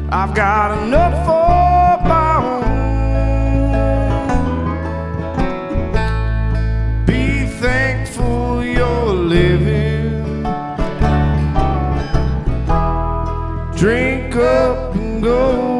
I've got enough for my own. Be thankful you're living. Drink up and go.